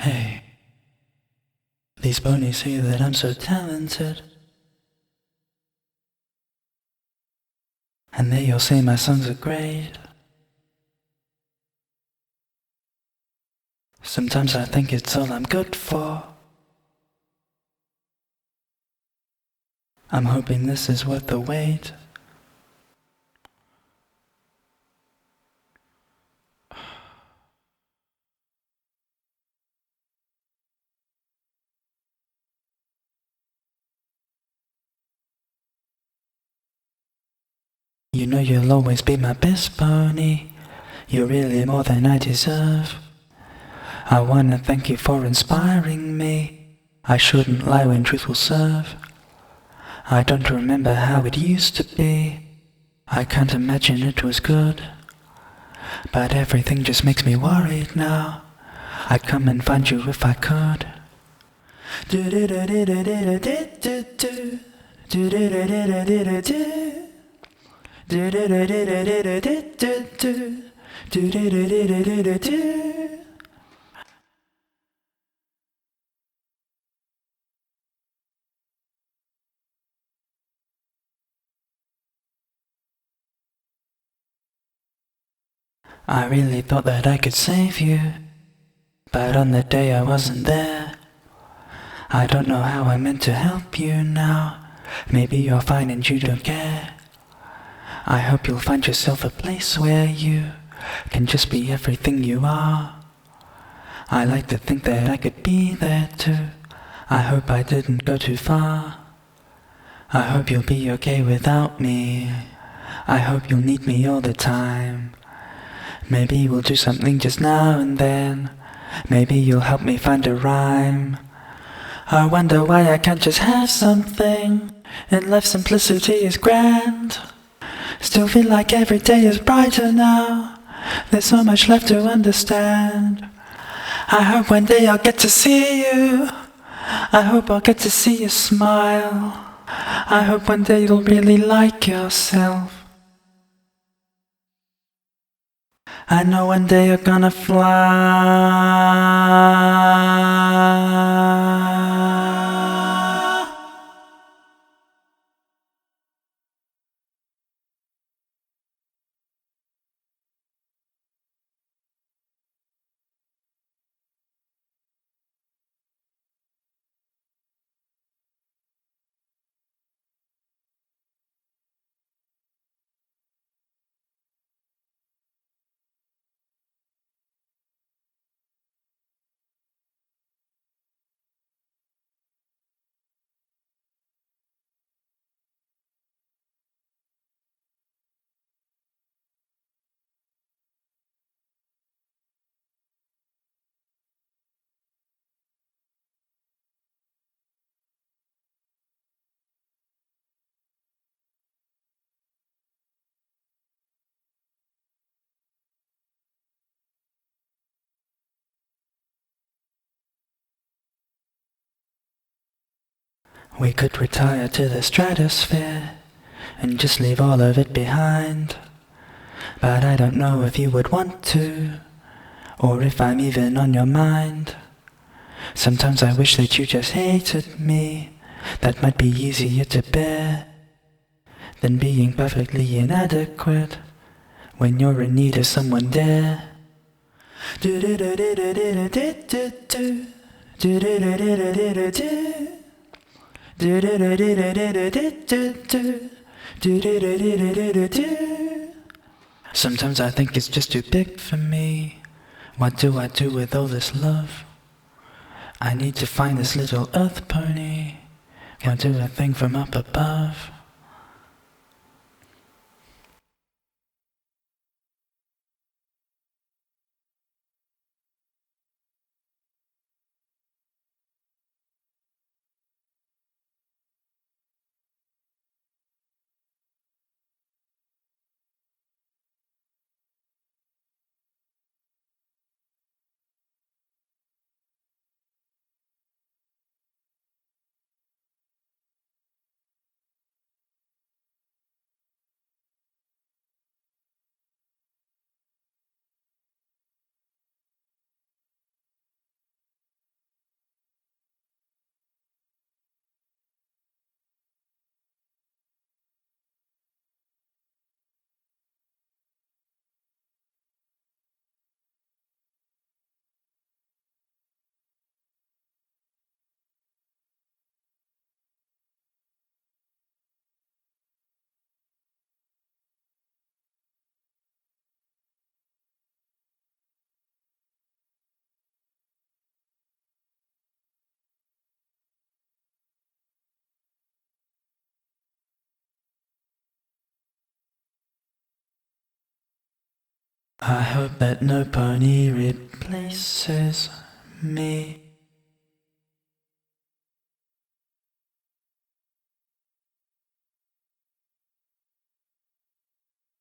Hey, these ponies say that I'm so talented, and they all say my songs are great. Sometimes I think it's all I'm good for. I'm hoping this is worth the wait. You know you'll always be my best pony. You're really more than I deserve. I wanna thank you for inspiring me. I shouldn't lie when truth will serve. I don't remember how it used to be. I can't imagine it was good. But everything just makes me worried now. I'd come and find you if I could. I really thought that I could save you, but on the day I wasn't there. I don't know how I meant to help you now. Maybe you're fine and you don't care. I hope you'll find yourself a place where you can just be everything you are. I like to think that I could be there too. I hope I didn't go too far. I hope you'll be okay without me. I hope you'll need me all the time. Maybe we'll do something just now and then. Maybe you'll help me find a rhyme. I wonder why I can't just have something. In life simplicity is grand. Still feel like every day is brighter now. There's so much left to understand. I hope one day I'll get to see you. I hope I'll get to see you smile. I hope one day you'll really like yourself. I know one day you're gonna fly. We could retire to the stratosphere and just leave all of it behind. But I don't know if you would want to, or if I'm even on your mind. Sometimes I wish that you just hated me. That might be easier to bear than being perfectly inadequate when you're in need of someone there. Sometimes I think it's just too big for me. What do I do with all this love? I need to find this little earth pony. Can't do a thing from up above. I hope that no pony replaces me.